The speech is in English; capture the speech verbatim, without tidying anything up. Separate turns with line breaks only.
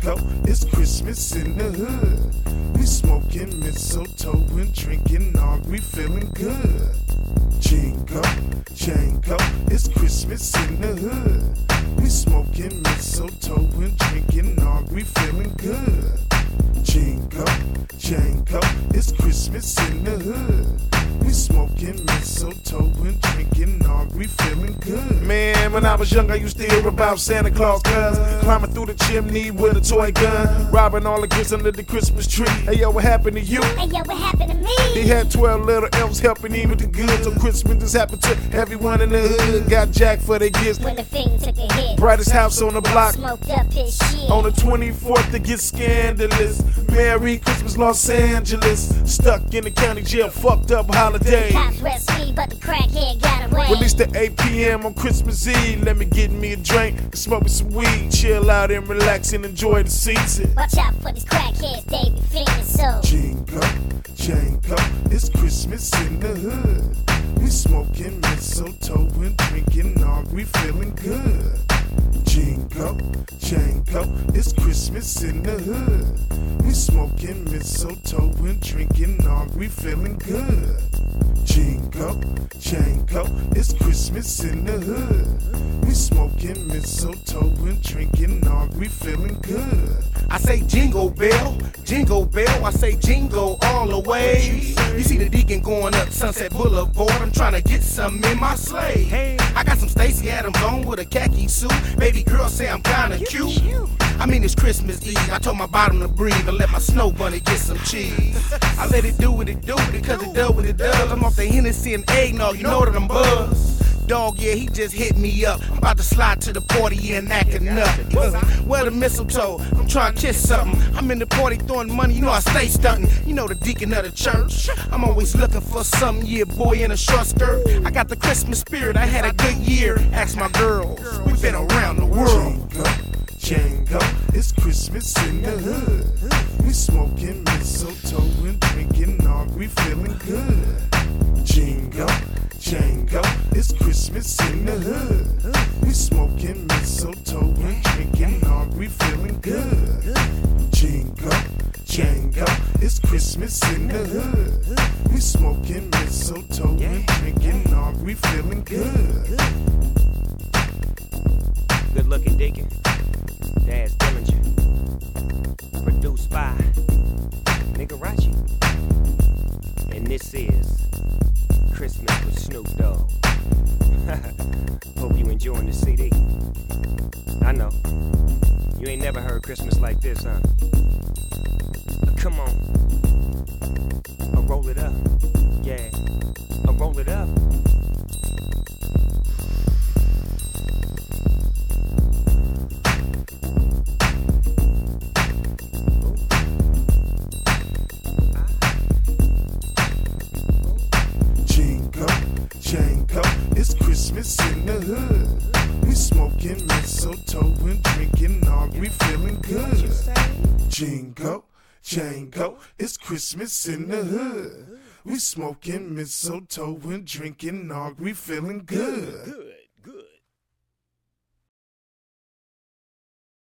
Jingle, it's Christmas in the hood. We smoking mistletoe and drinking nog, we feeling good. Jingle, jingle, it's Christmas in the hood. We smoking mistletoe and drinking nog, we feeling good. Jingle, jingle, it's Christmas in the hood. We smoking mistletoe and drinking nog, we feeling good. Man, when I was young, I used to hear about Santa Claus, cuz climbing through the chimney with a toy gun, robbing all the gifts under the Christmas tree. Hey yo, what happened to you?
Hey yo, what happened to me?
He had twelve little elves helping him with the goods. So Christmas just happened to everyone in the hood. Got jacked for their gifts.
When the fiend took a hit,
Brightest house on the block.
Smoked up his shit.
On the twenty-fourth, it gets scandalous. Merry Christmas, Los Angeles. Stuck in the county jail, fucked up holiday.
Cops arrest me, but the crackhead got away.
Released at eight p m on Christmas Eve. Let me get me a drink and smoke me some weed. Chill out and relax and enjoy the season.
Watch out for these crackheads, they be fiending so.
Jingle, jingle, it's Christmas in the hood. We smoking mistletoe and drinking nog, we feeling good. Jingle, jingle, it's Christmas in the hood. We smoking mistletoe and drinking nog, we feeling good. Jingle, jingle, it's Christmas in the hood. We smoking mistletoe and drinking nog, we feeling good.
I say jingle bell, jingle bell, I say jingle all the way. You see the deacon going up Sunset Boulevard, I'm trying to get something in my sleigh. Hey, I got some Stacey Adams on with a khaki suit. Baby girl say I'm kinda cute. I mean it's Christmas Eve, I told my bottom to breathe and let my snow bunny get some cheese. I let it do what it do because it does what it does. I'm off the Hennessy and eggnog, you know that I'm buzzed. Dog, yeah, he just hit me up. I'm about to slide to the party and acting up. Where the mistletoe? I'm trying to kiss something. I'm in the party throwing money, you know I stay stunting. You know the deacon of the church. I'm always looking for some, yeah, boy in a short skirt. I got the Christmas spirit, I had a good year. Ask my girls, we've been around the world.
Jingle, jingle, it's Christmas in the hood. We smoking mistletoe and drinking nog, we feeling good. Jingle, jingle, it's Christmas in the hood. We smoking mistletoe and drinking nog, we feeling good. Jingle, jingle, it's Christmas in the hood. We smoking mistletoe and drinking nog, we feeling good.
Good looking Deacon, Daz Dillinger, produced by Nigarachi, and this is Christmas with Snoop Dogg. Hope you enjoying the C D. I know, you ain't never heard Christmas like this, huh? But come on, I'll roll it up, yeah, I'll roll it up.
It's Christmas in the hood. We smoking mistletoe and drinking nog, we feeling good. Jingle, jangle, it's Christmas in the hood. We smoking mistletoe and drinking nog, we feeling good.